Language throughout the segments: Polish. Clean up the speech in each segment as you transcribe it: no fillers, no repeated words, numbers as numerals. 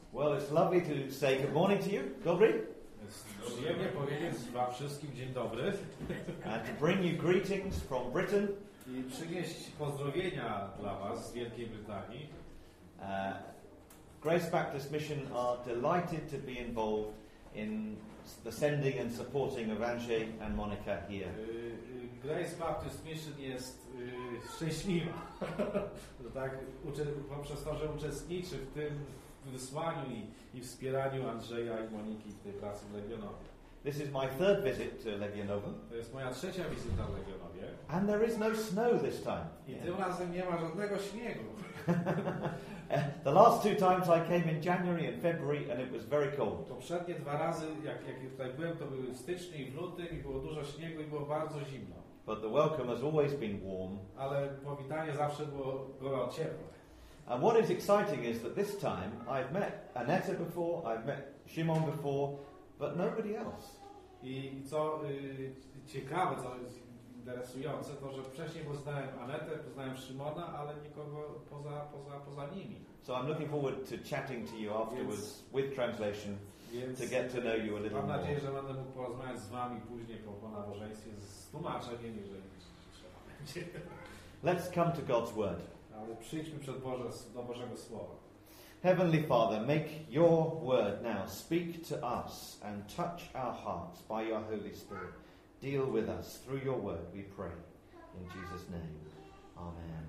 Well, it's lovely to say good morning to you. Dobry. Jest przyjemnie powiedzieć wam wszystkim dzień dobry And to bring you greetings from Britain. i przynieść pozdrowienia dla was z Wielkiej Brytanii. Grace Baptist Mission are delighted to be involved in the sending and supporting of Angers and Monica here. Grace Baptist Mission jest szczęśliwa, że tak, poprzez to, że uczestniczy w tym wysłaniu i wspieraniu Andrzeja i Moniki w tej pracy w Legionowie. This is my third visit to Legionowy. To jest moja trzecia wizyta w Legionowie. And there is no snow this time. I tym razem nie ma żadnego śniegu. The last two times I came in January and February and it was very cold. Poprzednie dwa razy, jak tutaj byłem, to były w styczniu i w lutym i było dużo śniegu i było bardzo zimno. But the welcome has always been warm. Ale powitanie zawsze było ciepłe. And what is exciting is that this time I've met Annette before, I've met Shimon before, but nobody else. I co ciekawe, co jest interesujące, to że wcześniej poznałem Anetę, poznałem Szymona, ale nikogo poza nimi. So I'm looking forward to chatting to you afterwards with translation to get to know you a little Mam more. nadzieję, że będę mógł porozmawiać z wami później po nabożeństwie z tłumaczeniem, jeżeli trzeba będzie. Let's come to God's Word. Ale przyjdźmy do Bożego Słowa. Heavenly Father, make your word now speak to us and touch our hearts by your Holy Spirit. Deal with us through your word, we pray. In Jesus' name, amen.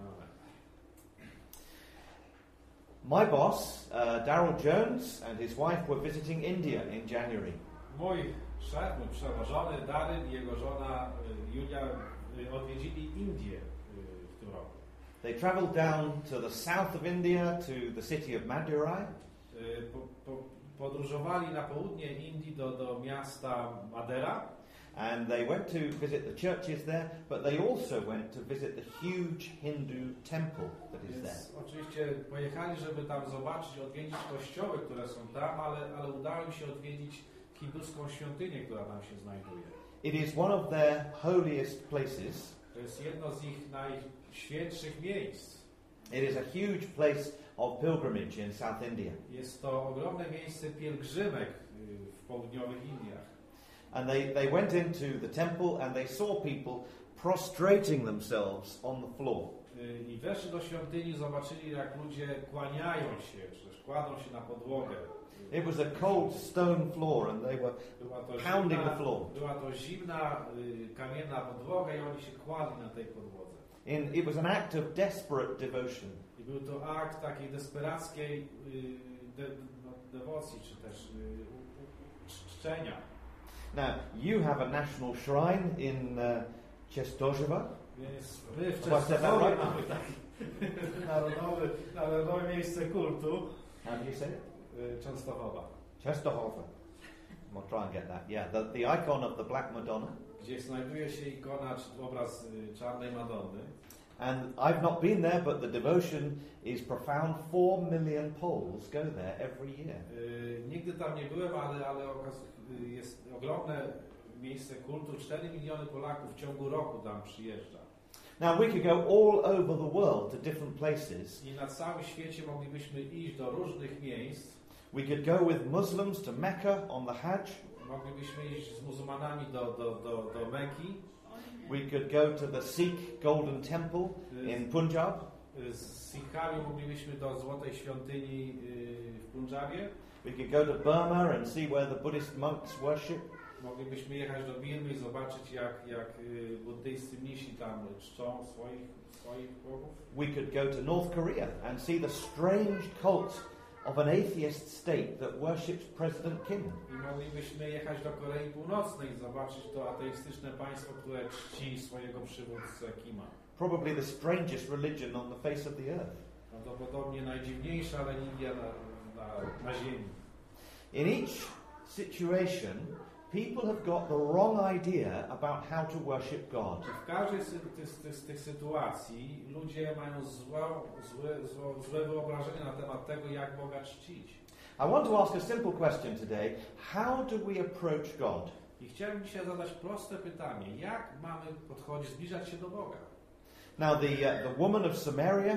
My boss, Darryl Jones, and his wife were visiting India in January. Mój szef, mój przełożony Daryl i jego żona Julia odwiedzili Indię w tym roku. They travelled down to the south of India, to the city of Madurai. Podróżowali na południe Indii do miasta Madera. And they went to visit the churches there, but they also went to visit the huge Hindu temple that is there. Oczywiście pojechali, żeby tam zobaczyć, odwiedzić kościoły, które są tam, ale udało im się odwiedzić hinduską świątynię, która tam się znajduje. It is one of their holiest places. To jest jedno z ich najświętszych miejsc. It is a huge place of pilgrimage in South India. Jest to ogromne miejsce pielgrzymek w południowych Indiach. And they went into the temple and they saw people prostrating themselves on the floor. I weszli do świątyni, zobaczyli, jak ludzie kłaniają się, czy też kładą się na podłogę. It was a cold stone floor and they were pounding the floor. Była to zimna, kamienna podłoga i oni się kładli na tej podłodze. It was an act of desperate devotion. I był to akt takiej desperackiej dewocji, czy też czczenia. Now, you have a national shrine in Częstochowa. Więc my w Częstochowie mamy takie narodowe miejsce kultu. How do you say it? Częstochowa. Częstochowa. I'll try and get that. Yeah, the icon of the Black Madonna. Gdzie znajduje się ikona, czy obraz czarnej Madonny. And I've not been there, but the devotion is profound. 4 million Poles go there every year. Nigdy tam nie byłem, ale jest ogromne miejsce kultu. 4 miliony Polaków w ciągu roku tam przyjeżdża. Now we could go all over the world to different places. I na całym świecie moglibyśmy iść do różnych miejsc. We could go with Muslims to Mecca on the Hajj. Moglibyśmy iść z muzułmanami do Mekki. We could go to the Sikh Golden Temple in Punjab. Z Sikhami moglibyśmy do Złotej Świątyni w Punjabie. We could go to Burma and see where the Buddhist monks worship. Moglibyśmy jechać do Birmy i zobaczyć, jak buddyjscy mnisi tam czczą swoich bogów. We could go to North Korea and see the strange cult of an atheist state that worships President Kim. I moglibyśmy jechać do Korei Północnej i zobaczyć to ateistyczne państwo, które czci swojego przywódcę Kima. Probably the strangest religion on the face of the earth. Prawdopodobnie najdziwniejsza religia na ziemi. In each situation, people have got the wrong idea about how to worship God. W każdej z tych sytuacji ludzie mają złe wyobrażenie na temat tego, jak Boga czcić. I want to ask a simple question today. How do we approach God? I chciałbym dzisiaj zadać proste pytanie. Jak mamy zbliżać się do Boga? Now the woman of Samaria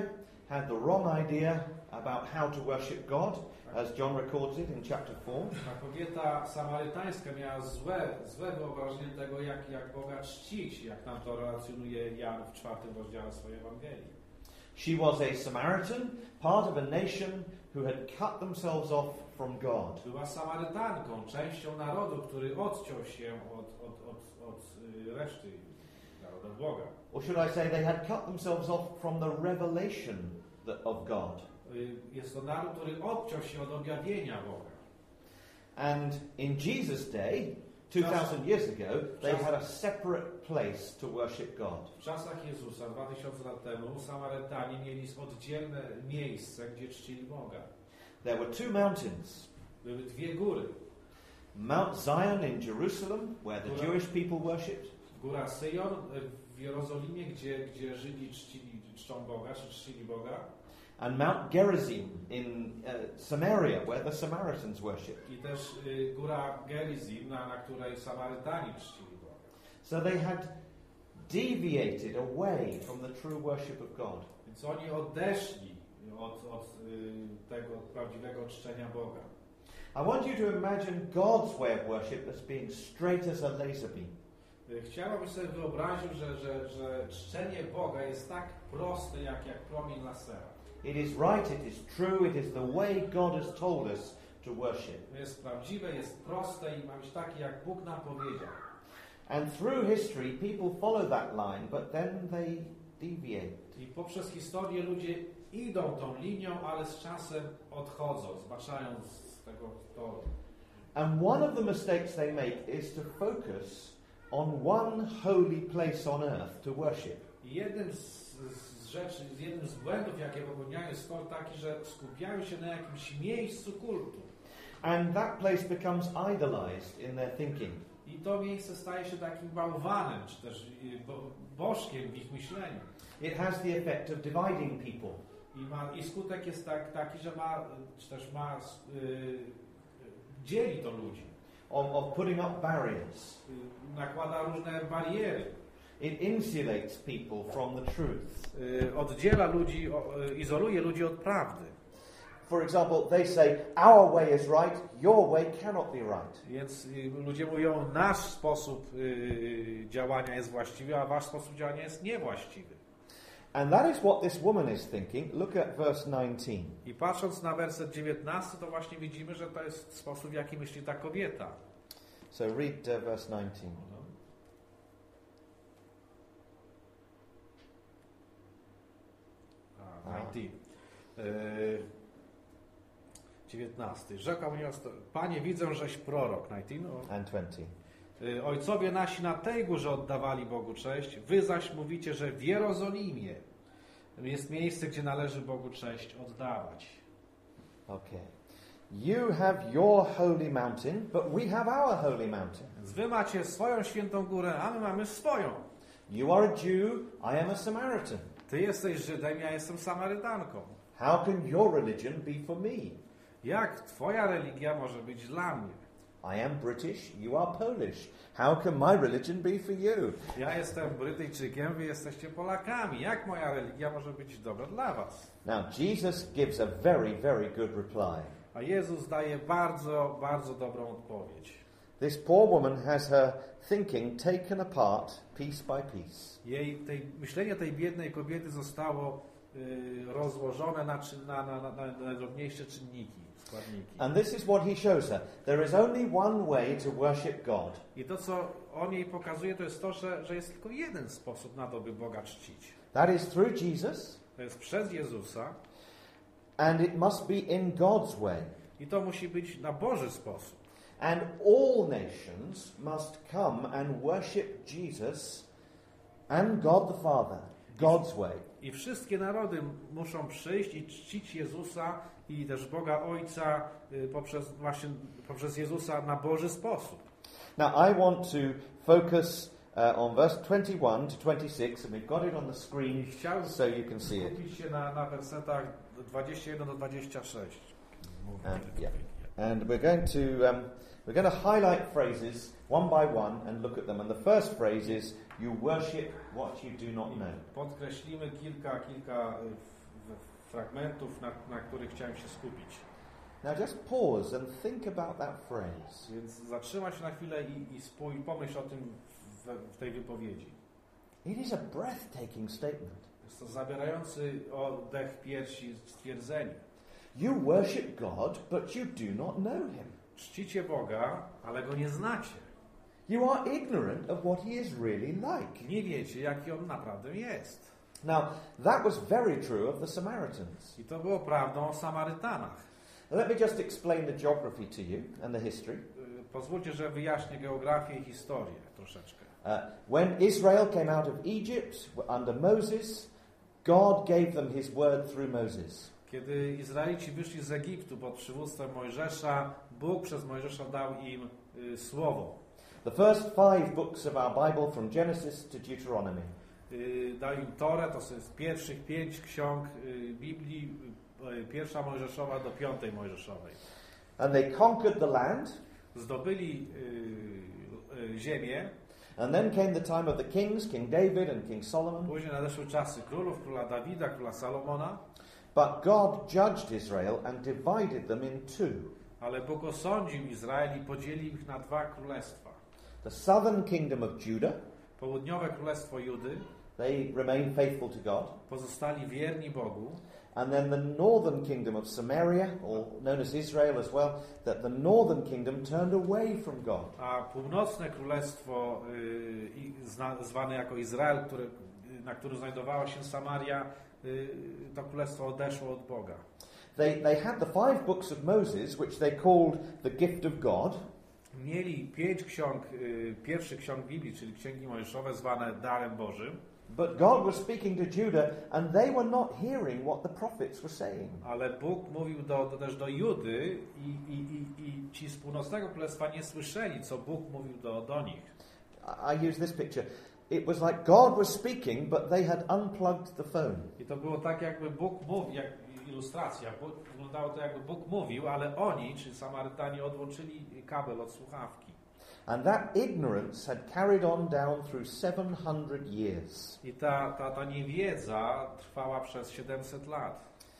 had the wrong idea about how to worship God, as John records it in chapter 4. Ta kobieta samarytańska miała złe wyobrażenie tego, jak Boga czcić, jak nam to relacjonuje Jan w 4 rozdziale swojej Ewangelii. She was a Samaritan, part of a nation who had cut themselves off from God. Była Samarytanką, częścią narodu, który odciął się od reszty narodu, od Boga. Or should I say they had cut themselves off from the revelation of God. Jest to naród, który odciął się od objawienia Boga. And in Jesus' day, 2000 years ago, they had a separate place to worship God. W czasach Jezusa, 2000 lat temu, Samarytanie mieli oddzielne miejsce, gdzie czcili Boga. There were two mountains. Były dwie góry. Mount Zion in Jerusalem, where the Jewish people worshipped. Góra Syjon w Jerozolimie, gdzie Żydzi czczą Boga, czy czcili Boga. And Mount Gerizim in Samaria, where the Samaritans worshipped. I też góra Gerizim, na której Samarytani czcili Boga. So they had deviated away from the true worship of God. Więc oni odeszli od tego prawdziwego czczenia Boga. I want you to imagine God's way of worship as being straight as a laser beam. Chciałbym sobie wyobrazić, że czczenie Boga jest tak proste, jak promień lasera. It is right, it is true, it is the way God has told us to worship. Jest prawdziwe, jest proste i ma być takie, jak Bóg nam powiedział. And through history, people follow that line, but then they deviate. I poprzez historię ludzie idą tą linią, ale z czasem odchodzą, zbaczają z tego toru. And one of the mistakes they make is to focus on one holy place on earth to worship. I jednym z błędów, jakie popełniają, jest to taki, że skupiają się na jakimś miejscu kultu. And that place becomes idolized in their thinking. I to miejsce staje się takim bałwanem, czy też bożkiem w ich myśleniu. It has the effect of dividing people. I skutek jest taki, że dzieli to ludzi. Of putting up barriers. Nakłada różne bariery. It insulates people from the truth. Oddziela ludzi, izoluje ludzi od prawdy. For example, they say, our way is right, your way cannot be right. Więc ludzie mówią, nasz sposób działania jest właściwy, a wasz sposób działania jest niewłaściwy. And that is what this woman is thinking. Look at verse 19. I patrząc na werset 19, to właśnie widzimy, że to jest sposób, w jaki myśli ta kobieta. So read verse 19. 19. Rzekła mu nieosto, Panie, widzę, żeś prorok. 19. And 20. Ojcowie nasi na tej górze oddawali Bogu cześć, wy zaś mówicie, że w Jerozolimie jest miejsce, gdzie należy Bogu cześć oddawać. Okay. You have your holy mountain, but we have our holy mountain. Więc wy macie swoją świętą górę, a my mamy swoją. You are a Jew, I am a Samaritan. Ty jesteś Żydem, ja jestem Samarytanką. How can your religion be for me? Jak twoja religia może być dla mnie? I am British, you are Polish. How can my religion be for you? Ja jestem Brytyjczykiem, wy jesteście Polakami. Jak moja religia może być dobra dla was? Now, Jesus gives a very, very good reply. A Jezus daje bardzo, bardzo dobrą odpowiedź. This poor woman has her thinking taken apart piece by piece. Myślenie tej biednej kobiety zostało rozłożone na najdrobniejsze czynniki, składniki. And this is what he shows her. There is only one way to worship God. I to, co on jej pokazuje, to jest to, że jest tylko jeden sposób na to, by Boga czcić. That is through Jesus. To jest przez Jezusa. And it must be in God's way. I to musi być na Boży sposób. And all nations must come and worship Jesus and God the Father, God's way. I wszystkie narody muszą przyjść i czcić Jezusa i też Boga Ojca poprzez Jezusa na Boży sposób. Now I want to focus on verse 21 to 26, and we've got it on the screen so you can see it. Skupić się na wersetach 21 do 26. And we're going to highlight phrases one by one and look at them. And the first phrase is, you worship what you do not know. Podkreślimy kilka fragmentów, na których chciałem się skupić. Now just pause and think about that phrase. Więc zatrzymaj się na chwilę i pomyśl o tym w tej wypowiedzi. It is a breathtaking statement. Jest to zabierający oddech piersi stwierdzenie. You worship God, but you do not know Him. Czcicie Boga, ale Go nie znacie. You are ignorant of what He is really like. Nie wiecie, jaki On naprawdę jest. Now, that was very true of the Samaritans. I to było prawdą o Samarytanach. Let me just explain the geography to you and the history. Pozwólcie, że wyjaśnię geografię i historię troszeczkę. When Israel came out of Egypt under Moses, God gave them His word through Moses. Kiedy Izraelici wyszli z Egiptu pod przywództwem Mojżesza, Bóg przez Mojżesza dał im słowo. The first 5 books of our Bible from Genesis to Deuteronomy. Dał im Torę, to jest pierwszych 5 ksiąg Biblii, pierwsza Mojżeszowa do 5 Mojżeszowej. And they conquered the land. Zdobyli ziemię. And then came the time of the kings, King David and King Solomon. Później nadeszły czasy królów, króla Dawida, króla Salomona. But God judged Israel and divided them in 2. Ale Bóg osądził Izrael i podzielił ich na 2 królestwa. The southern kingdom of Judah, Południowe królestwo Judy, they remained faithful to God. pozostali wierni Bogu. And then the northern kingdom of Samaria, or known as Israel as well, that the northern kingdom turned away from God. A północne królestwo, zwane jako Izrael, na którym znajdowała się Samaria, to królestwo odeszło od Boga. They had the 5 books of Moses, which they called the gift of God. Mieli 5 ksiąg, pierwszych ksiąg Biblii, czyli księgi mojżeszowe, zwane darem Bożym. But God was speaking to Judah, and they were not hearing what the prophets were saying. Ale Bóg mówił też do Judy i ci z północnego królestwa nie słyszeli, co Bóg mówił do nich. I use this picture. It was like God was speaking, but they had unplugged the phone. I to było tak, jakby Bóg mówił, jak ilustracja. Wyglądało to, jakby Bóg mówił, ale oni, czyli Samarytanie, odłączyli kabel od słuchawki. And that ignorance had carried on down through 700 years. I ta niewiedza trwała przez 700 lat.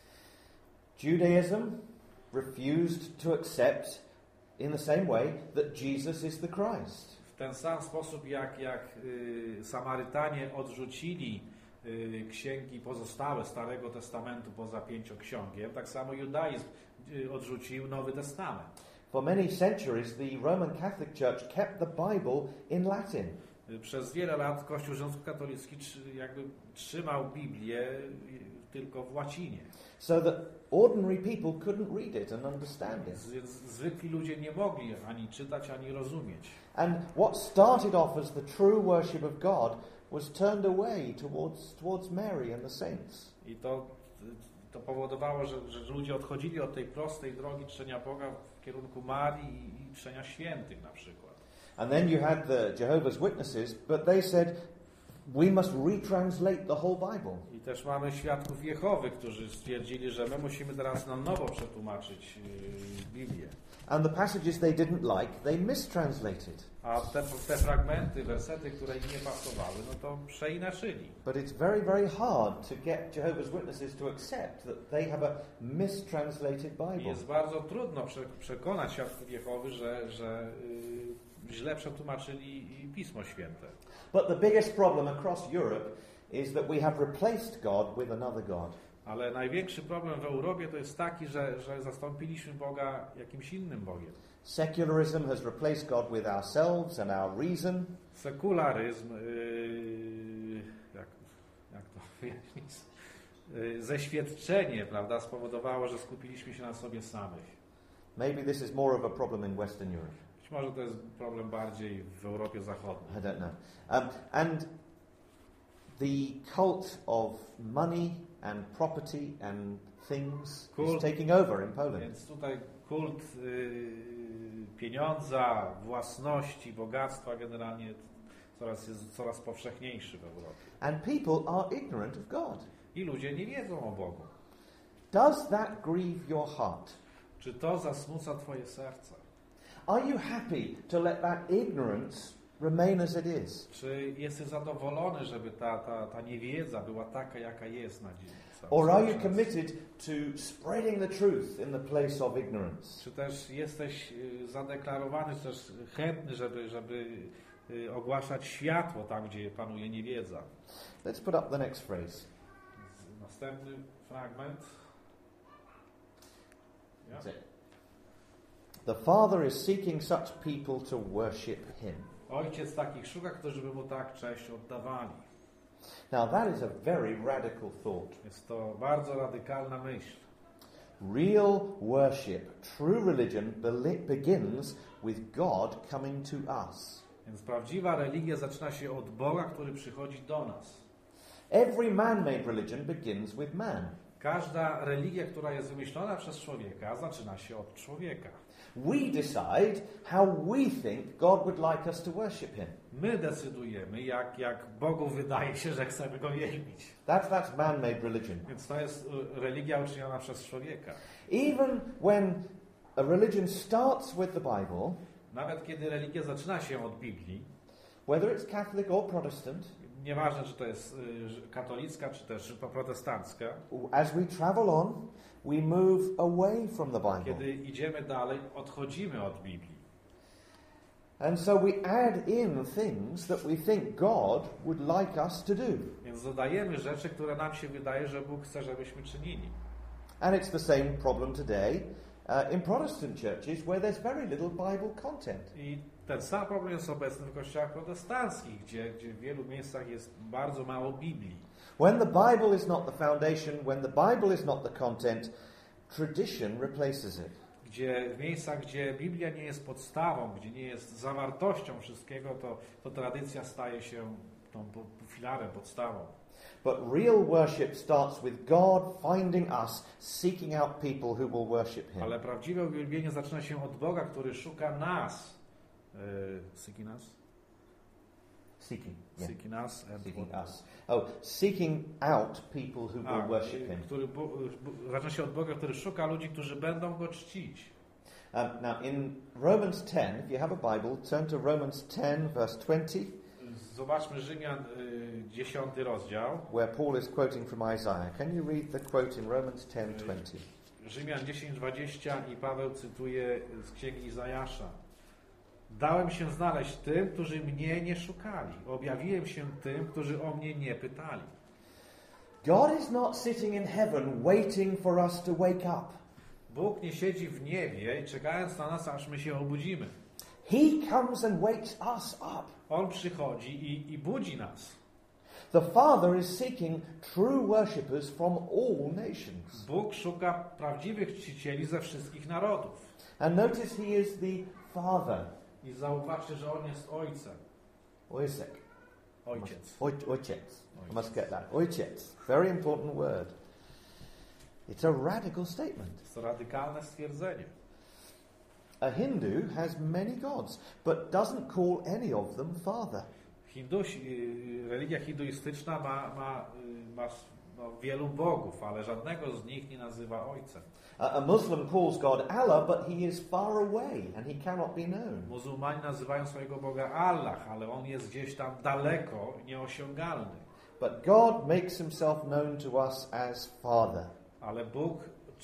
Judaism refused to accept in the same way that Jesus is the Christ. W ten sam sposób, jak Samarytanie odrzucili księgi pozostałe Starego Testamentu poza 5-ksiągiem, tak samo judaizm odrzucił Nowy Testament. For many centuries, the Roman Catholic Church kept the Bible in Latin. Przez wiele lat Kościół rzymskokatolicki jakby trzymał Biblię tylko w łacinie. So that ordinary people couldn't read it and understand it. Więc zwykli ludzie nie mogli ani czytać, ani rozumieć. And what started off as the true worship of God was turned away towards Mary and the saints. I to powodowało, że ludzie odchodzili od tej prostej drogi czczenia Boga w kierunku Marii i czczenia świętych na przykład. And then you had the Jehovah's Witnesses, but they said, we must retranslate the whole Bible. I też mamy świadków Jehowy, którzy stwierdzili, że my musimy teraz na nowo przetłumaczyć Biblię. And the passages they didn't like, they mistranslated. A te fragmenty, wersety, które im nie pasowały, no to przeinaczyli. But it's very, very hard to get Jehovah's Witnesses to accept that they have a mistranslated Bible. Jest bardzo trudno przekonać świadków Jehowy, że źle przetłumaczyli Pismo Święte. But the biggest problem across Europe is that we have replaced God with another God. Ale największy problem w Europie to jest taki, że zastąpiliśmy Boga jakimś innym Bogiem. Secularism has replaced God with ourselves and our reason. Sekularyzm, jak to wyjaśnić? Zeświadczenie, prawda, spowodowało, że skupiliśmy się na sobie samych. Maybe this is more of a problem in Western Europe. Być może to jest problem bardziej w Europie Zachodniej. I don't know. And the cult of money and property and things is taking over in Poland. Więc tutaj kult pieniądza, własności, bogactwa generalnie jest coraz powszechniejszy w Europie. And people are ignorant of God. I ludzie nie wiedzą o Bogu. Does that grieve your heart? Czy to zasmuca twoje serce? Are you happy to let that ignorance remain as it is? Czy jesteś zadowolony, żeby ta niewiedza była taka, jaka jest na dzień? Or are you czas. committed to spreading the truth in the place of ignorance? Czy też jesteś zadeklarowany, czy też chętny, żeby ogłaszać światło tam, gdzie panuje niewiedza? Let's put up the next phrase. Następny fragment. Ja. That's it. The Father is seeking such people to worship Him. Ojciec takich szuka, którzy by mu tak cześć oddawali. Now that is a very radical thought. Jest to bardzo radykalna myśl. Real worship, true religion begins with God coming to us. Więc prawdziwa religia zaczyna się od Boga, który przychodzi do nas. Every man-made religion begins with man. Każda religia, która jest wymyślona przez człowieka, zaczyna się od człowieka. We decide how we think God would like us to worship Him. My decydujemy, jak Bogu wydaje się, że chcemy Go wielbić. That's man-made religion. Więc to jest religia uczyniona przez człowieka. Even when a religion starts with the Bible, Nawet kiedy religia zaczyna się od Biblii, whether it's Catholic or Protestant, nieważne czy to jest katolicka, czy też protestancka, as we travel on, we move away from the Bible. kiedy idziemy dalej, odchodzimy od Biblii. And so we add in things that we think God would like us to do. Więc dodajemy rzeczy, które nam się wydaje, że Bóg chce, żebyśmy czynili. And it's the same problem today in Protestant churches where there's very little Bible content. I ten sam problem jest obecny w kościołach protestanckich, gdzie w wielu miejscach jest bardzo mało Biblii. When the Bible is not the foundation, when the Bible is not the content, tradition replaces it. Gdzie w miejscach, gdzie Biblia nie jest podstawą, gdzie nie jest zawartością wszystkiego, to tradycja staje się tą filarem, podstawą. But real worship starts with God finding us, seeking out people who will worship Him. Ale prawdziwe uwielbienie zaczyna się od Boga, który szuka nas. Seeking us? Seeking. Yeah. Seeking us. And Seeking us. Oh, seeking out people who will worship Him. Zaczyna się od Boga, który szuka ludzi, którzy będą Go czcić. Now in Romans 10, if you have a Bible, turn to Romans 10 verse 20. Zobaczmy Rzymian 10 rozdział. Where Paul is quoting from Isaiah. Can you read the quote in Romans 10:20? Rzymian 10:20 i Paweł cytuje z księgi Izajasza. Dałem się znaleźć tym, którzy mnie nie szukali. Objawiłem się tym, którzy o mnie nie pytali. God is not sitting in heaven waiting for us to wake up. Bóg nie siedzi w niebie, czekając na nas, aż my się obudzimy. He comes and wakes us up. On przychodzi i budzi nas. The Father is seeking true worshippers from all nations. Bóg szuka prawdziwych czcicieli ze wszystkich narodów. And notice He is the Father. I zauważcie, że On jest Ojcem. Ojciec. Ojciec. Ojciec. I must get that. Ojciec. Very important word. It's a radical statement. Jest to radykalne stwierdzenie. A Hindu has many gods, but doesn't call any of them Father. Religia hinduistyczna ma wielu bogów, ale żadnego z nich nie nazywa Ojcem. A Muslim calls God Allah, but He is far away and He cannot be known. Muzułmanie nazywają swojego Boga Allah, ale On jest gdzieś tam daleko, nieosiągalny. But God makes Himself known to us as Father. Ale Bóg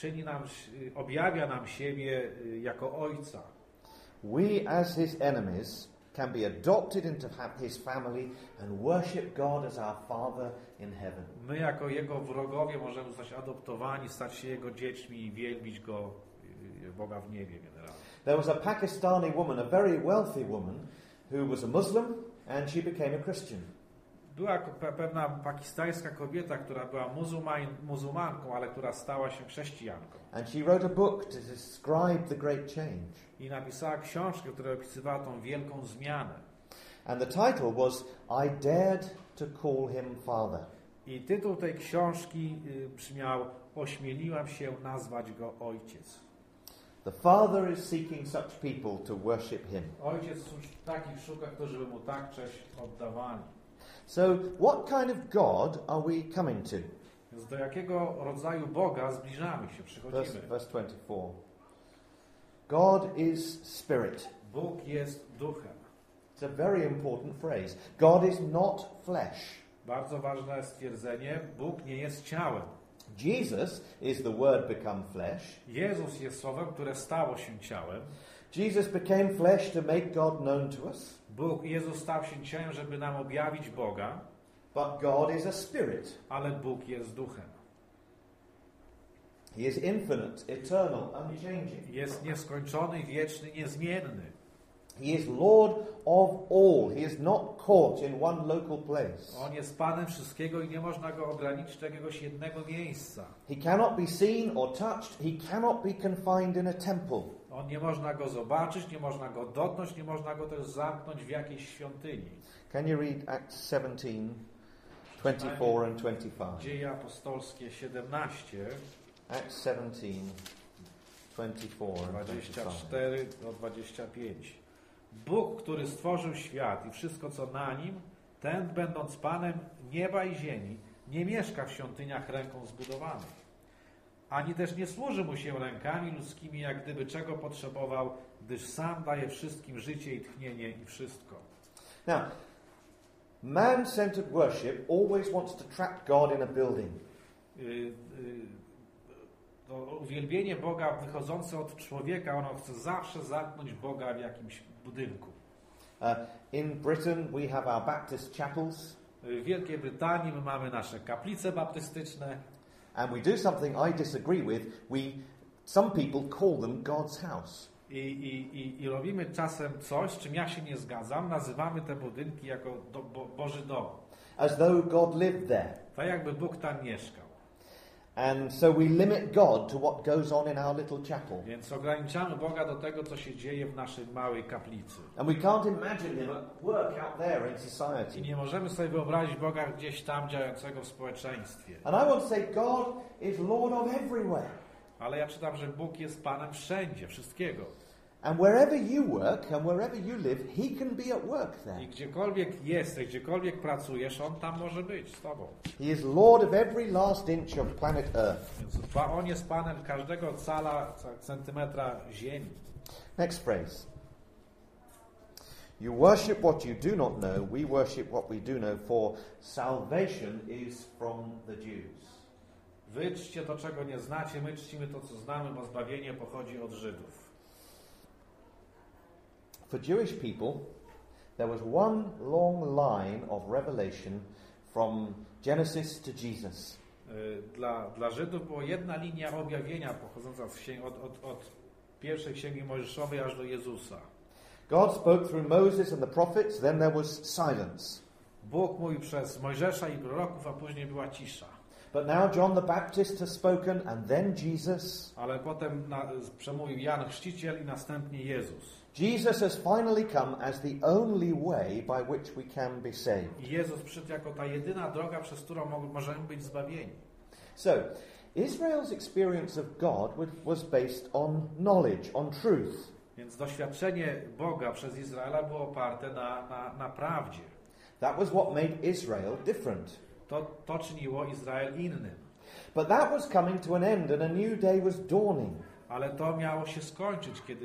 objawia nam siebie jako Ojca. We as His enemies can be adopted into His family and worship God as our Father in heaven. My jako Jego wrogowie możemy zostać adoptowani, stać się Jego dziećmi i wielbić Go, Boga w niebie generalnie. There was a Pakistani woman, a very wealthy woman, who was a Muslim and she became a Christian. Była pewna pakistańska kobieta, która była muzułmanką, ale która stała się chrześcijanką. And she wrote a book to describe the great change. I napisała książkę, która opisywała tą wielką zmianę. And the title was I Dared to Call Him Father. I tytuł tej książki brzmiał Ośmieliłam się nazwać Go Ojciec. The Father is seeking such people to worship Him. Ojciec takich szuka, którzy by Mu tak cześć oddawali. So, what kind of God are we coming to? Więc do jakiego rodzaju Boga zbliżamy się, przychodzimy? Verse 24. God is spirit. Bóg jest duchem. It's a very important phrase. God is not flesh. Bardzo ważne stwierdzenie. Bóg nie jest ciałem. Jesus is the Word become flesh. Jezus jest słowem, które stało się ciałem. Jesus became flesh to make God known to us. Jezus stał się ciałem, żeby nam objawić Boga. But God is a spirit. Ale Bóg jest duchem. He is infinite, eternal, unchanging. Jest nieskończony, wieczny, niezmienny. He is Lord of all. He is not caught in one local place. On jest Panem wszystkiego i nie można Go ograniczyć do jakiegoś jednego miejsca. He cannot be seen or touched. He cannot be confined in a temple. On nie można Go zobaczyć, nie można Go dotknąć, nie można Go też zamknąć w jakiejś świątyni. Can you read Acts 17, 24 and 25? Dzieje apostolskie 17, Acts 17, 24 and 25. 24 do 25. Bóg, który stworzył świat i wszystko, co na nim, ten, będąc Panem nieba i ziemi, nie mieszka w świątyniach ręką zbudowanych. Ani też nie służy mu się rękami ludzkimi, jak gdyby czego potrzebował, gdyż sam daje wszystkim życie i tchnienie i wszystko. Now, man-centered worship always wants to trap God in a building. To uwielbienie Boga wychodzące od człowieka, ono chce zawsze zamknąć Boga w jakimś budynku. In Britain we have our Baptist chapels. W Wielkiej Brytanii my mamy nasze kaplice baptystyczne. And we do something I disagree with. Some people call them God's house. I robimy czasem coś, z czym ja się nie zgadzam. Nazywamy te budynki jako Boży dom. As though God lived there. Tak jakby Bóg tam mieszkał. And so we limit God to what goes on in our little chapel. Więc ograniczamy Boga do tego, co się dzieje w naszej małej kaplicy. And we can't imagine Him at work out there in society. I nie możemy sobie wyobrazić Boga gdzieś tam działającego w społeczeństwie. And I want to say God is Lord of everywhere. Ale ja czytam, że Bóg jest Panem wszędzie, wszystkiego. And wherever you work and wherever you live, He can be at work there. I gdziekolwiek jesteś, gdziekolwiek pracujesz, On tam może być z Tobą. He is Lord of every last inch of planet Earth. Więc On jest Panem każdego cala, centymetra ziemi. Next phrase. You worship what you do not know, we worship what we do know, for salvation is from the Jews. Wy czcicie to, czego nie znacie, my czcimy to, co znamy, bo zbawienie pochodzi od Żydów. For Jewish people, there was one long line of revelation from Genesis to Jesus. Dla Żydów była jedna linia objawienia pochodząca od pierwszej księgi Mojżeszowej aż do Jezusa. God spoke through Moses and the prophets, then there was silence. Bóg mówił przez Mojżesza i proroków, a później była cisza. But now John the Baptist has spoken and then Jesus. Ale potem przemówił Jan Chrzciciel i następnie Jezus. Jesus has finally come as the only way by which we can be saved. I Jezus przyszedł jako ta jedyna droga, przez którą możemy być zbawieni. So, Israel's experience of God was based on knowledge, on truth. Więc doświadczenie Boga przez Izraela było oparte na prawdzie. That was what made Israel different. To czyniło Izrael innym. But that was coming to an end and a new day was dawning. Ale to miało się skończyć, kiedy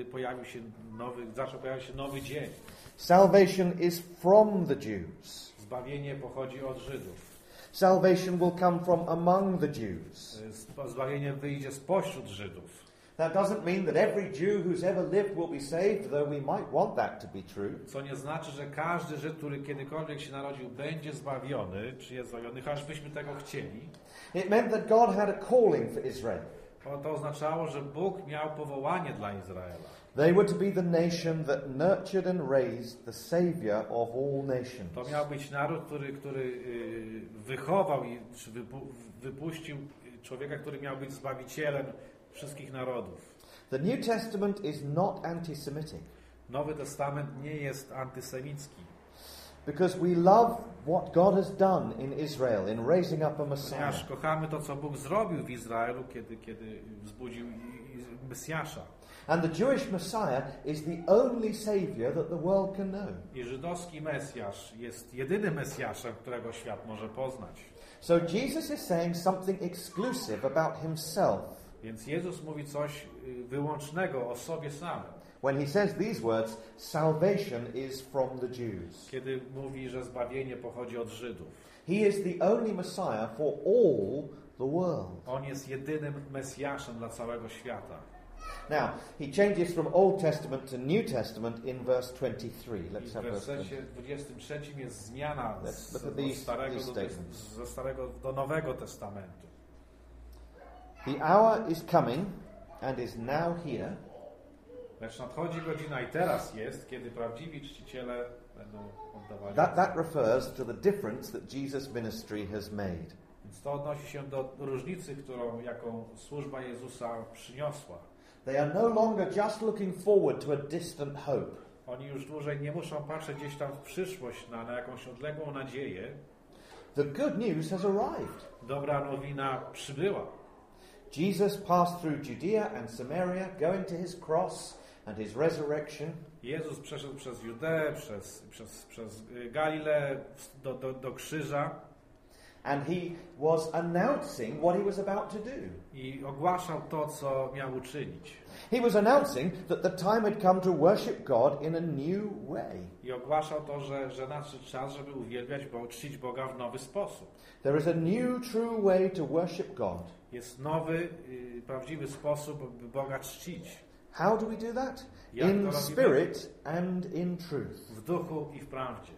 zaczął pojawiać się nowy dzień. Salvation is from the Jews. Zbawienie pochodzi od Żydów. Salvation will come from among the Jews. Zbawienie wyjdzie spośród Żydów. That doesn't mean that every Jew who's ever lived will be saved, though we might want that to be true. Co nie znaczy, że każdy Żyd, który kiedykolwiek się narodził, będzie zbawiony, czy jest zbawiony, choćbyśmy tego chcieli. It meant that God had a calling for Israel. To oznaczało, że Bóg miał powołanie dla Izraela. They were to be the nation that nurtured and raised the Savior of all nations. To miał być naród, który wychował i wypuścił człowieka, który miał być zbawicielem wszystkich narodów. The New Testament is not anti-Semitic. Nowy Testament nie jest antysemicki. Because we love what God has done in Israel in raising up a Messiah. Ponieważ kochamy to, co Bóg zrobił w Izraelu, kiedy wzbudził Mesjasza. And the Jewish Messiah is the only Savior that the world can know. I żydowski Mesjasz jest jedynym Mesjaszem, którego świat może poznać. So Jesus is saying something exclusive about himself. Więc Jezus mówi coś wyłącznego o sobie samym. When he says these words, salvation is from the Jews. Kiedy mówi, że zbawienie pochodzi od Żydów. He is the only Messiah for all the world. On jest jedynym Mesjaszem dla całego świata. Now, he changes from Old Testament to New Testament in verse 23. I Let's w have verse wersecie 23 jest zmiana Let's look at these statements. ze Starego do Nowego Testamentu. The hour is coming and is now here Lecz nadchodzi godzina i teraz jest, kiedy prawdziwi czciciele będą oddawali. That refers to the difference that Jesus' ministry has made. Więc to odnosi się do różnicy, jaką służba Jezusa przyniosła. They are no longer just looking forward to a distant hope. Oni już dłużej nie muszą patrzeć gdzieś tam w przyszłość na jakąś odległą nadzieję. The good news has arrived. Dobra nowina przybyła. Jesus passed through Judea and Samaria, going to his cross and his resurrection. Jezus przeszedł przez Judeę, przez Galileę do krzyża. And he was announcing what he was about to do. I ogłaszał to, co miał uczynić. He was announcing that the time had come to worship God in a new way. I ogłaszał to, że nadszedł czas, żeby uwielbiać, czcić Boga w nowy sposób. There is a new, true way to worship God. Jest nowy, prawdziwy sposób, by Boga czcić. How do we do that? Jak to In robimy? spirit and in truth. W duchu i w prawdzie.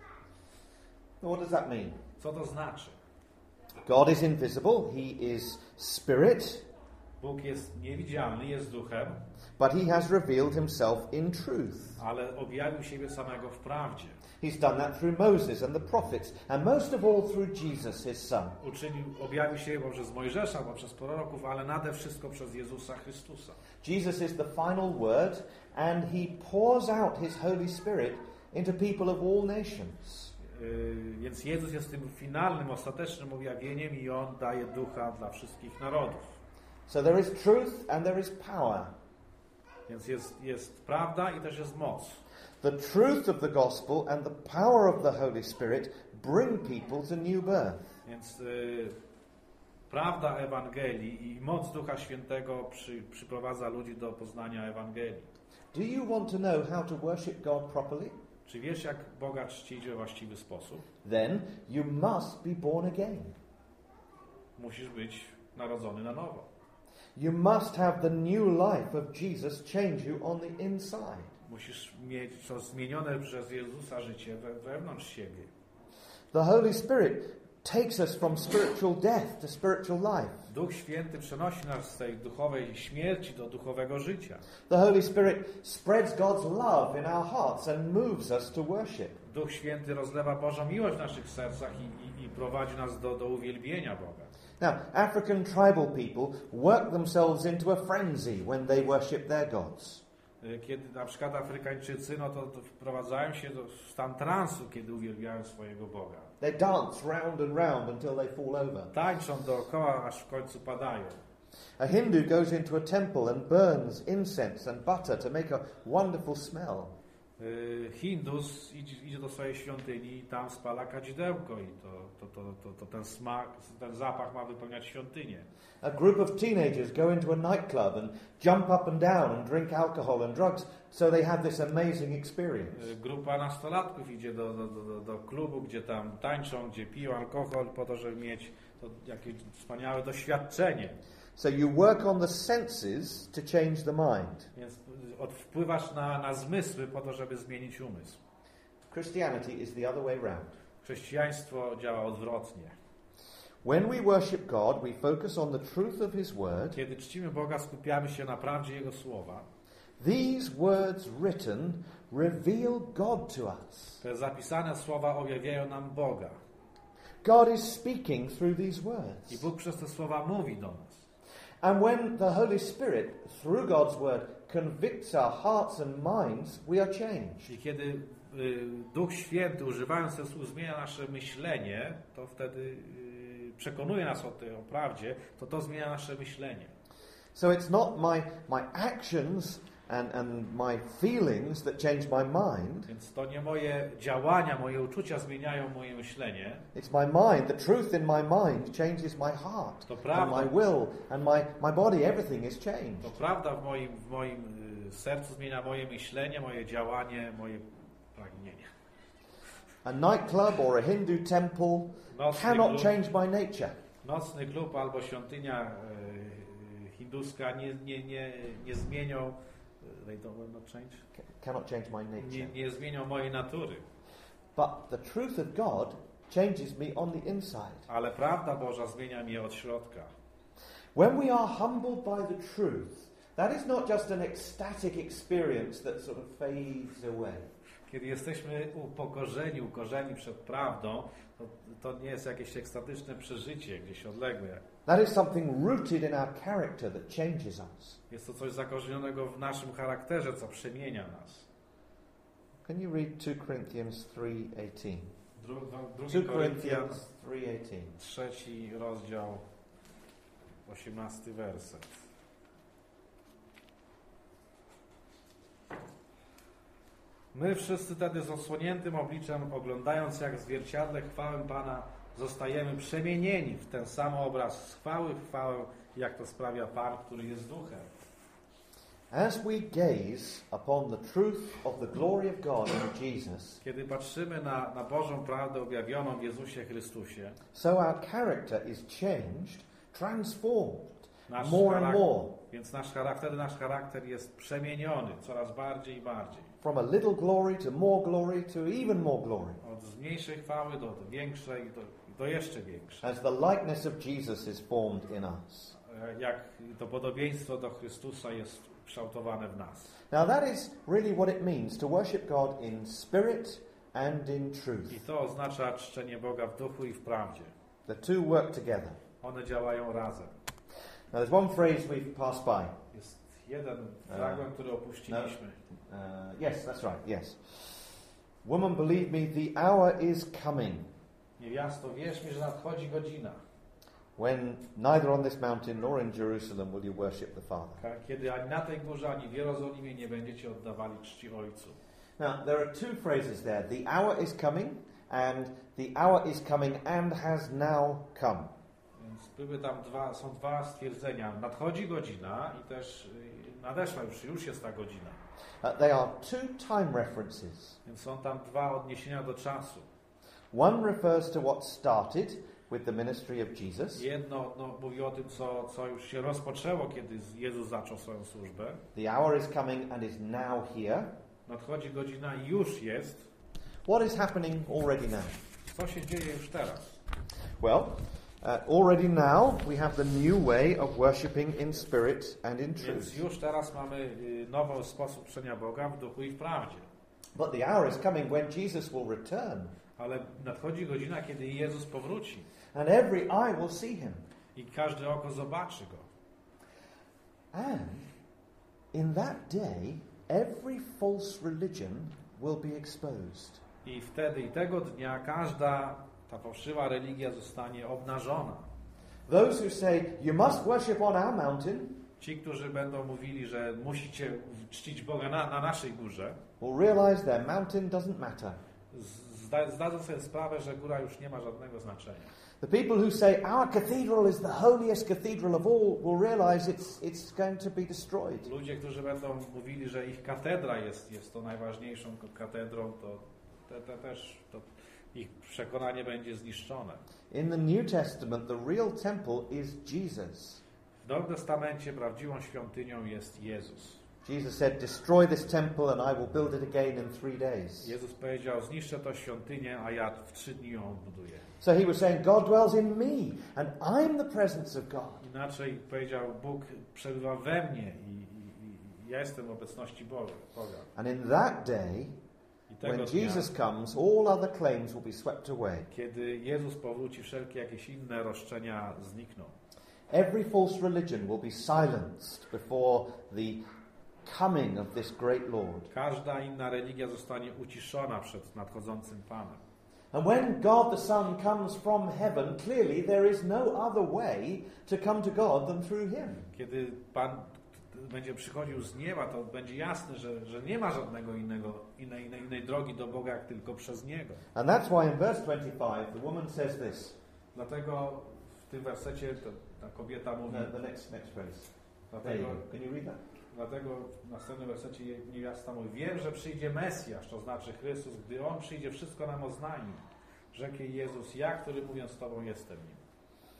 What does that mean? Co to znaczy? God is invisible, he is spirit, Bóg jest niewidzialny, jest duchem, but he has revealed himself in truth. ale objawił siebie samego w prawdzie. He's done that through Moses and the prophets, and most of all through Jesus, his son. Objawił się poprzez Mojżesza, poprzez proroków, ale nade wszystko przez Jezusa Chrystusa. Jesus is the final word, and he pours out his Holy Spirit into people of all nations. Więc Jezus jest tym finalnym, ostatecznym objawieniem i On daje ducha dla wszystkich narodów. So there is truth and there is power. Więc jest prawda i też jest moc. The truth of the gospel and the power of the Holy Spirit bring people to new birth. Więc prawda Ewangelii i moc Ducha Świętego przyprowadza ludzi do poznania Ewangelii. Do you want to know how to worship God properly? Czy wiesz, jak Boga czcić we właściwy sposób? Then you must be born again. Musisz być narodzony na nowo. You must have the new life of Jesus change you on the inside. Musisz mieć to zmienione przez Jezusa życie wewnątrz siebie. The Holy Spirit takes us from spiritual death to spiritual life. Duch Święty przenosi nas z tej duchowej śmierci do duchowego życia. The Holy Spirit spreads God's love in our hearts and moves us to worship. Duch Święty rozlewa Bożą miłość w naszych sercach i prowadzi nas do uwielbienia Boga. Now, African tribal people work themselves into a frenzy when they worship their gods. Kiedy na przykład Afrykańczycy, to wprowadzają się w stan transu, kiedy uwielbiają swojego Boga. They dance round and round until they fall over. Tańczą dookoła, aż w końcu padają. A Hindu goes into a temple and burns incense and butter to make a wonderful smell. Hindus idzie do swojej świątyni i tam spala kadzidełko i to ten smak, ten zapach ma wypełniać świątynię. A group of teenagers go into a nightclub and jump up and down and drink alcohol and drugs, so they have this amazing experience. Grupa nastolatków idzie do klubu, gdzie tam tańczą, gdzie piją alkohol po to, żeby mieć to jakieś wspaniałe doświadczenie. So you work on the senses to change the mind. Więc wpływasz na zmysły po to, żeby zmienić umysł. Christianity is the other way round. Chrześcijaństwo działa odwrotnie. When we worship God, we focus on the truth of His Word. Kiedy czcimy Boga, skupiamy się na prawdzie Jego słowa. These words written reveal God to us. Te zapisane słowa objawiają nam Boga. God is speaking through these words. I Bóg przez te słowa mówi do nas. And when the Holy Spirit, through God's Word, convicts our hearts and minds, we are changed. I kiedy Duch Święty, używając sensu, zmienia nasze myślenie, to wtedy przekonuje nas o prawdzie, to zmienia nasze myślenie. So it's not my actions and my feelings that change my mind. Więc to nie moje działania, moje uczucia zmieniają moje myślenie. It's my mind. The truth in my mind changes my heart To prawda. and my will and my body. Everything is changed. To prawda w moim sercu zmienia moje myślenie, moje działanie, moje pragnienie. A nightclub or a Hindu temple cannot change my nature. nocny klub albo świątynia hinduska nie zmienią they don't not change? Cannot change my nature. Nie zmienią mojej natury. But the truth of God changes me on the inside. Ale prawda Boża zmienia mnie od środka. When we are humbled by the truth, that is not just an ecstatic experience that sort of fades away. Kiedy jesteśmy ukorzeni przed prawdą, to nie jest jakieś ekstatyczne przeżycie, gdzieś odległe. That is something rooted in our character that changes us. Jest to coś zakorzenionego w naszym charakterze, co przemienia nas. Can you read 2 Corinthians 3:18? 2 Corinthians 3:18. 3 rozdział, 18 werset. My wszyscy tedy z odsłoniętym obliczem, oglądając jak w zwierciadle chwałę Pana, zostajemy przemienieni w ten sam obraz z chwały w chwałę, jak to sprawia Pan, który jest Duchem. As we gaze upon the truth of the glory of God in Jesus, Kiedy patrzymy na Bożą prawdę objawioną w Jezusie Chrystusie, so our character is changed, transformed, nasz more and more, więc nasz charakter jest przemieniony coraz bardziej i bardziej. from a little glory to more glory to even more glory. Od mniejszej chwały do większej, do jeszcze większej. As the likeness of Jesus is formed in us. Jak to podobieństwo do Chrystusa jest kształtowane w nas. Now that is really what it means to worship God in spirit and in truth. I to oznacza czczenie Boga w duchu i w prawdzie. The two work together. One działają razem. Now there's one phrase we've passed by. Jest jeden fragment, który opuściliśmy. Yes, that's right, yes. Woman, believe me, the hour is coming. Niewiasto, wierz mi, że nadchodzi godzina, when neither on this mountain nor in Jerusalem will you worship the Father. kiedy ani na tej górze, ani w Jerozolimie nie będziecie oddawali czci Ojcu. Now, there are two phrases there. The hour is coming and the hour is coming and has now come. Więc były tam są dwa stwierdzenia. Nadchodzi godzina i też nadeszła już jest ta godzina. They are two time references. Więc są tam dwa odniesienia do czasu. One refers to what started with the ministry of Jesus. Jedno mówi o tym, co już się rozpoczęło, kiedy Jezus zaczął swoją służbę. The hour is coming and is now here. Nadchodzi godzina i już jest. What is happening already now? Co się dzieje już teraz? Well, already now we have the new way of worshipping in spirit and in Więc truth. już teraz mamy nowy sposób czczenia Boga w duchu i w prawdzie. But the hour is coming when Jesus will return. Ale nadchodzi godzina, kiedy Jezus powróci. And every eye will see him. I każde oko zobaczy Go. And in that day, every false religion will be exposed. I wtedy i tego dnia każda ta fałszywa religia zostanie obnażona. Those who say, you must worship on our mountain, Ci, którzy będą mówili, że musicie czcić Boga na naszej górze, will realize their mountain doesn't matter. zdadzą sobie sprawę, że góra już nie ma żadnego znaczenia. The people who say, our cathedral is the holiest cathedral of all, will realize it's going to be destroyed. Ludzie, którzy będą mówili, że ich katedra jest to najważniejszą katedrą, to ich przekonanie będzie zniszczone. In the New Testament, the real temple is Jesus. W Nowym Testamencie prawdziwą świątynią jest Jezus. Jesus said, destroy this temple and I will build it again in 3 days. Jezus powiedział, zniszczę tę świątynię, a ja w 3 dni ją odbuduję. So he was saying, God dwells in me and I'm the presence of God. Inaczej powiedział, Bóg przebywa we mnie i ja jestem w obecności Boga. And in that day, I tego when dnia, Jesus comes, all other claims will be swept away. kiedy Jezus powróci, wszelkie jakieś inne roszczenia znikną. Every false religion will be silenced before the coming of this great Lord. Każda inna religia zostanie uciszona przed nadchodzącym Panem. And when God the Son comes from heaven, clearly there is no other way to come to God than through him. Kiedy Pan będzie przychodził z nieba, to będzie jasne, że nie ma żadnego innej drogi do Boga, jak tylko przez Niego. And that's why in verse 25 the woman says this. Dlatego w tym wersecie ta kobieta mówi... The next phrase. Dlatego, Can you read that? dlatego w następnym wersecie niewiasta mówi: wiem, że przyjdzie Mesjasz, to znaczy Chrystus, gdy On przyjdzie, wszystko nam oznajmi. Rzekł jej Jezus, ja, który mówiąc z Tobą jestem nim.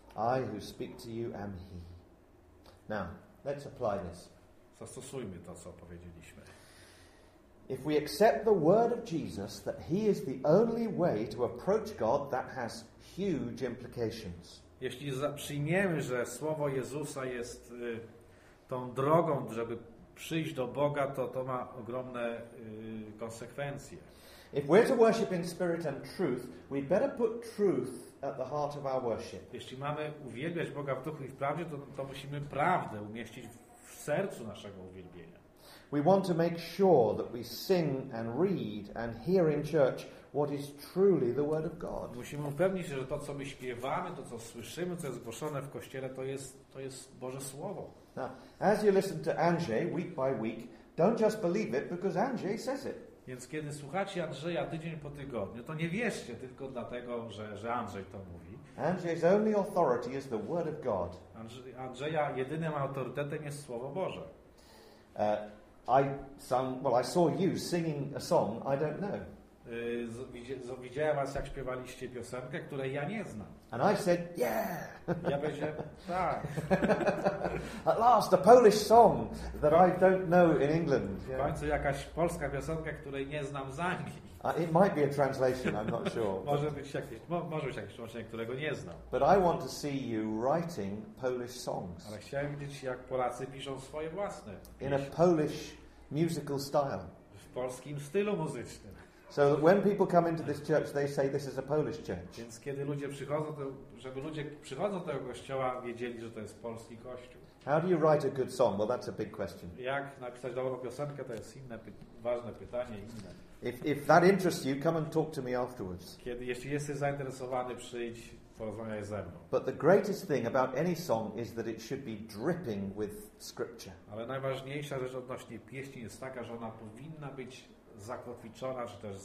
I who speak to you am he. Now, let's apply this. Zastosujmy to, co powiedzieliśmy. If we accept the word of Jesus that he is the only way to approach God, that has huge implications. Jeśli przyjmiemy, że słowo Jezusa jest tą drogą, żeby przyjść do Boga, to ma ogromne konsekwencje. If we're to worship in spirit and truth, we'd better put truth at the heart of our worship. Jeśli mamy uwielbiać Boga w duchu i w prawdzie, to musimy prawdę umieścić w sercu naszego uwielbienia. We want to make sure that we sing and read and hear in church what is truly the word of God. Musimy upewnić się, że to, co my śpiewamy, to, co słyszymy, co jest głoszone w Kościele, to jest Boże Słowo. Now, as you listen to Andrzej week by week, don't just believe it because Andrzej says it. Więc kiedy słuchacie Andrzeja tydzień po tygodniu, to nie wierzcie tylko dlatego, że Andrzej to mówi. Andrzej's only authority is the word of God. Andrzeja jedynym autorytetem jest Słowo Boże. I saw you singing a song I don't know. Widziałem was, jak śpiewaliście piosenkę, której ja nie znam. And I said, yeah! Ja powiedziałem, tak. At last, a Polish song that I don't know in England. W końcu jakaś polska piosenka, której nie znam z Anglii. It might be a translation, I'm not sure. Może być jakieś tłumaczenie, którego nie znam. But I want to see you writing Polish songs. Ale chciałem widzieć, jak Polacy piszą swoje własne. In a Polish musical style. W polskim stylu muzycznym. So that when people come into this church, they say this is a Polish church. Więc kiedy ludzie przychodzą, żeby ludzie przychodzą do tego kościoła, wiedzieli, że to jest polski kościół. How do you write a good song? Well, that's a big question. Jak napisać dobrą piosenkę, to jest ważne pytanie. If that interests you, come and talk to me afterwards. Jeśli jesteś zainteresowany, przyjdź, porozmawiaj ze mną. But the greatest thing about any song is that it should be dripping with scripture. Ale najważniejsza rzecz odnośnie pieśni jest taka, że ona powinna być zakotwiczona, czy też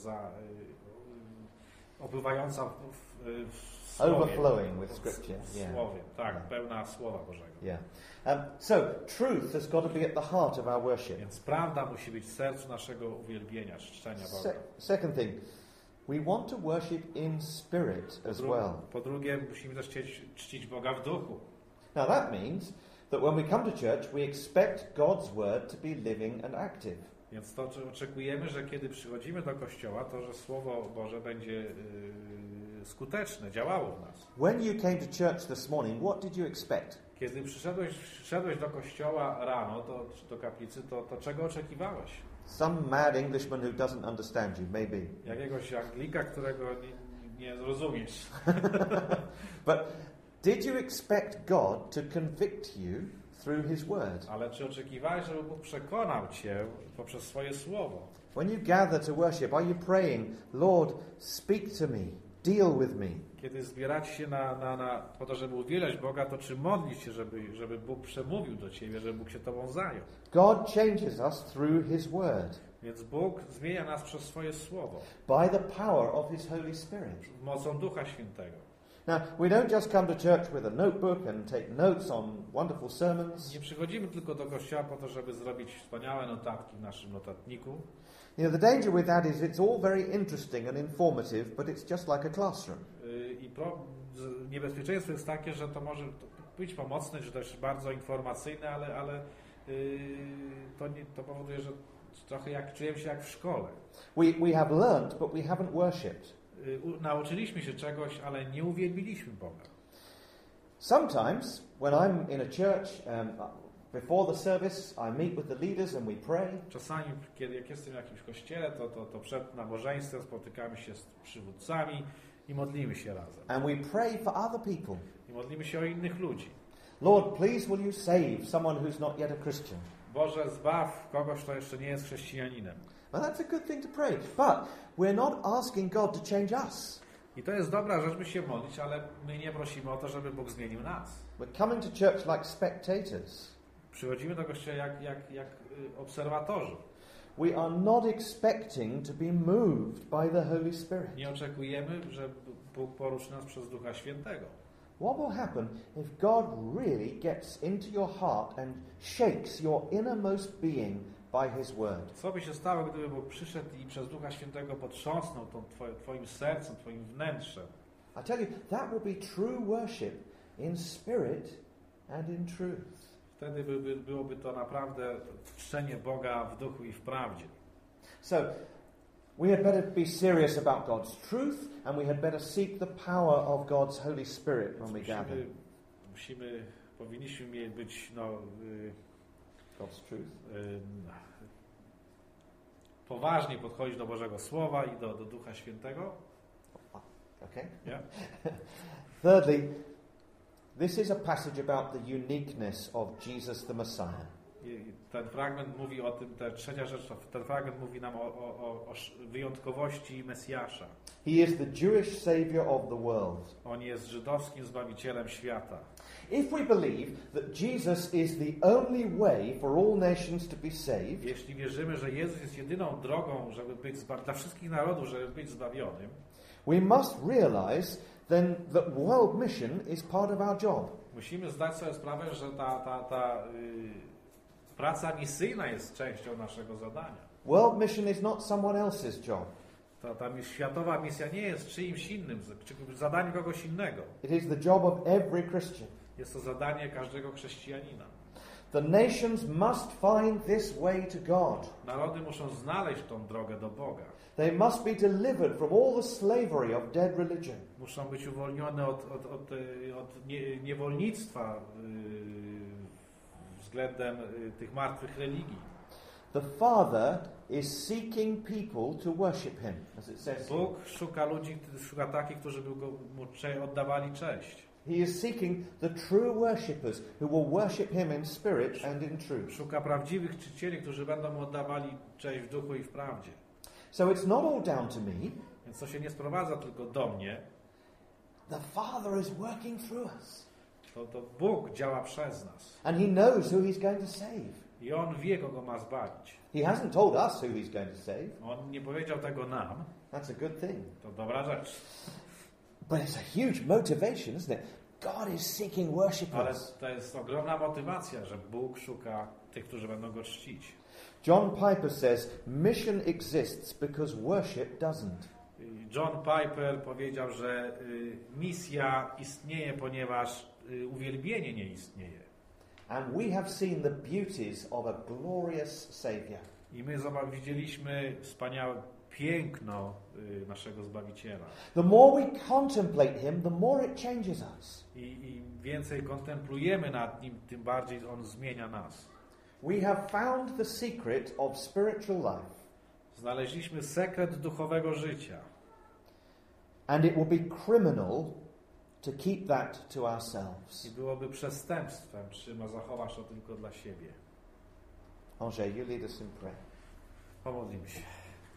opływająca w słowie. Overflowing with scripture. W słowie, tak, pełna Słowa Bożego. Yeah. So truth has got to be at the heart of our worship. Więc prawda musi być w sercu naszego uwielbienia, czczenia Boga. Second thing, we want to worship in spirit as well. Po drugie, musimy też czcić Boga w duchu. Now that means that when we come to church, we expect God's word to be living and active. Więc to oczekujemy, że kiedy przychodzimy do kościoła, to że Słowo Boże będzie skuteczne, działało w nas. When you came to church this morning, what did you expect? Kiedy przyszedłeś do kościoła rano, do kaplicy, to czego oczekiwałeś? Some mad Englishman who doesn't understand you, maybe. Jakiegoś Anglika, którego nie zrozumiesz. But did you expect God to convict you through His word? Ale czy oczekiwałeś, żeby Bóg przekonał cię poprzez swoje słowo? When you gather to worship, are you praying, Lord, speak to me, deal with me? Kiedy zbieracie się po to, żeby uwielbiać Boga, to czy modlić się, żeby Bóg przemówił do ciebie, żeby Bóg się tobą zajął? God changes us through His word. Więc Bóg zmienia nas przez swoje słowo. By the power of His Holy Spirit. Mocą Ducha Świętego. Now, we don't just come to church with a notebook and take notes on wonderful sermons. Nie przychodzimy tylko do kościoła po to, żeby zrobić wspaniałe notatki w naszym notatniku. You know, the danger with that is it's all very interesting and informative, but it's just like a classroom. Niebezpieczeństwo jest takie, że to może być pomocne, czy też bardzo informacyjne, ale to powoduje, że trochę czujemy się jak w szkole. We have learnt, but we haven't worshipped. Nauczyliśmy się czegoś, ale nie uwielbiliśmy Boga. Sometimes, when I'm in a church, before the service, I meet with the leaders and we pray. Czasami, jak jestem w jakimś kościele, to przed nabożeństwem spotykamy się z przywódcami i modlimy się razem. And we pray for other people. I modlimy się o innych ludzi. Lord, please will you save someone who's not yet a Christian? Boże, zbaw kogoś, kto jeszcze nie jest chrześcijaninem. Well, that's a good thing to pray, but we're not asking God to change us. I to jest dobra rzecz, by się modlić, ale my nie prosimy o to, żeby Bóg zmienił nas. We're coming to church like spectators. Przychodzimy do kościoła jak obserwatorzy. We are not expecting to be moved by the Holy Spirit. Nie oczekujemy, że Bóg poruszy nas przez Ducha Świętego. What will happen if God really gets into your heart and shakes your innermost being by His word? Co by się stało, gdyby Bóg przyszedł i przez Ducha Świętego potrząsnął twoim sercem, twoim wnętrzem? I tell you, that will be true worship in spirit and in truth. Wtedy byłoby to naprawdę czczenie Boga w duchu i w prawdzie. So, we had better be serious about God's truth, and we had better seek the power of God's Holy Spirit when we gather. Powinniśmy być God's truth. Poważnie podchodzić do Bożego Słowa i do Ducha Świętego. Okay. Yeah. Thirdly, this is a passage about the uniqueness of Jesus the Messiah. Ten fragment mówi o tym, trzecia rzecz, ten fragment mówi nam o wyjątkowości Mesjasza. He is the Jewish Savior of the world. On jest żydowskim Zbawicielem świata. If we believe that Jesus is the only way for all nations to be saved, jeśli wierzymy, że Jezus jest jedyną drogą, żeby być dla wszystkich narodów, żeby być zbawionym, we must realize then that world mission is part of our job. Musimy zdać sobie sprawę, że ta praca misyjna jest częścią naszego zadania. World mission is not someone else's job. Ta światowa misja nie jest czyimś innym, czy zadaniem kogoś innego. It is the job of every Christian. Jest to zadanie każdego chrześcijanina. The nations must find this way to God. Narody muszą znaleźć tą drogę do Boga. They must be delivered from all the slavery of dead religion. Muszą być uwolnione od niewolnictwa względem tych martwych religii. The Father is seeking people to worship Him, as it says. Bóg szuka ludzi, szuka takich, którzy by mu oddawali cześć. He is seeking the true worshippers who will worship Him in spirit and in truth. Szuka prawdziwych czcicieli, którzy będą mu oddawali cześć w duchu i w prawdzie. So it's not all down to me. Więc to się nie sprowadza tylko do mnie. The Father is working through us. To Bóg działa przez nas. And He knows who He's going to save. I On wie, kogo ma zbawić. He hasn't told us who He's going to save. On nie powiedział tego nam. That's a good thing. To dobra rzecz. But it's a huge motivation, isn't it? God is seeking Ale worshippers. to jest ogromna motywacja, że Bóg szuka tych, którzy będą Go czcić. John Piper says, mission exists because worship doesn't. John Piper powiedział, że misja istnieje, ponieważ uwielbienie nie istnieje. And we have seen the beauties of a glorious Savior. I my widzieliśmy wspaniałe piękno naszego Zbawiciela. The more we contemplate Him, the more it changes us. I im więcej kontemplujemy nad Nim, tym bardziej On zmienia nas. We have found the secret of spiritual life. Znaleźliśmy sekret duchowego życia. And it will be criminal to keep that to ourselves. I byłoby przestępstwem, czy zachowasz to tylko dla siebie. Angers, you lead us in prayer. Pomodlimy się.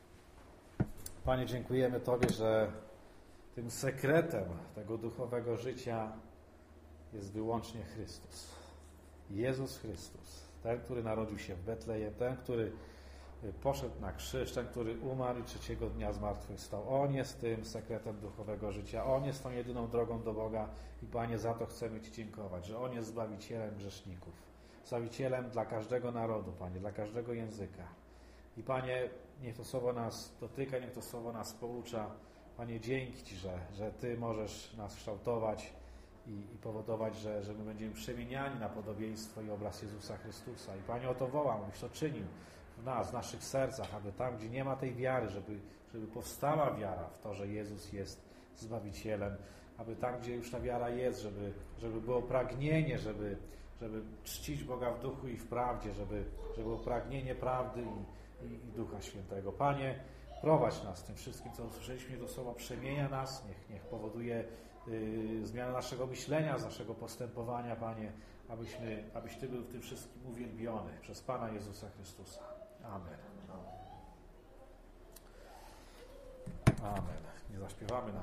Panie, dziękujemy Tobie, że tym sekretem tego duchowego życia jest wyłącznie Chrystus. Jezus Chrystus. Ten, który narodził się w Betlejem, ten, który poszedł na krzyż, ten, który umarł i trzeciego dnia zmartwychwstał. On jest tym sekretem duchowego życia. On jest tą jedyną drogą do Boga i Panie, za to chcemy Ci dziękować, że On jest Zbawicielem grzeszników. Zbawicielem dla każdego narodu, Panie, dla każdego języka. I Panie, niech to słowo nas dotyka, niech to słowo nas poucza. Panie, dzięki Ci, że Ty możesz nas kształtować i powodować, że my będziemy przemieniani na podobieństwo i obraz Jezusa Chrystusa. I Panie, o to wołam, abyś to czynił w nas, w naszych sercach, aby tam, gdzie nie ma tej wiary, żeby powstała wiara w to, że Jezus jest Zbawicielem, aby tam, gdzie już ta wiara jest, żeby było pragnienie, żeby czcić Boga w duchu i w prawdzie, żeby było pragnienie prawdy i Ducha Świętego. Panie, prowadź nas tym wszystkim, co usłyszeliśmy, to słowo przemienia nas, niech powoduje zmianę naszego myślenia, naszego postępowania, Panie, abyś Ty był w tym wszystkim uwielbiony przez Pana Jezusa Chrystusa. Amen. Amen. Nie zaśpiewamy na